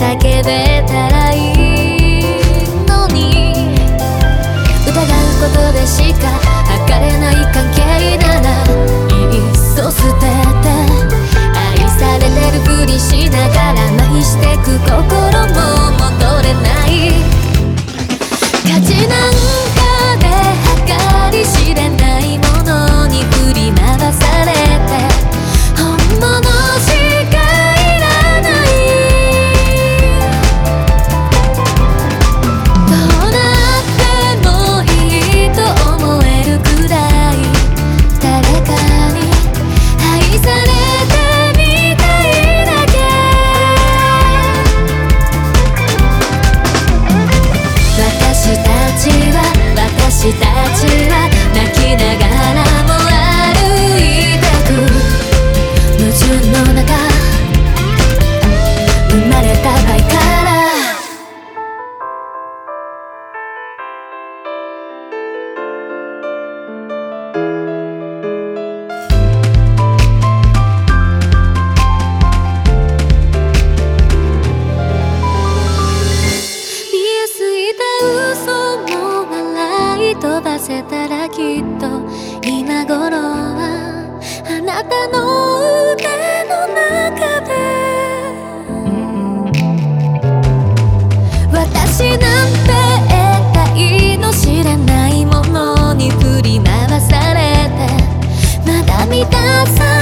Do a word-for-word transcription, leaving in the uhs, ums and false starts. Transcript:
叫べたらいいのに、疑うことでしか測れない関係ならいっそ捨てて、愛されてるふりしながら麻痺してく心も戻れない。価値なんかで計り知れないものに振り回されて、本物しかいらない。どうなってもいいと思えるくらい誰かに愛されてみたいだけ。私たちは私たちは泣きながらも歩いてく矛盾の中、生まれた場合から見えすぎた嘘も笑い飛ばせたらきっと今頃はあなたの腕の中で、私なんて得体の知れないものに振り回されて、まだ満たさ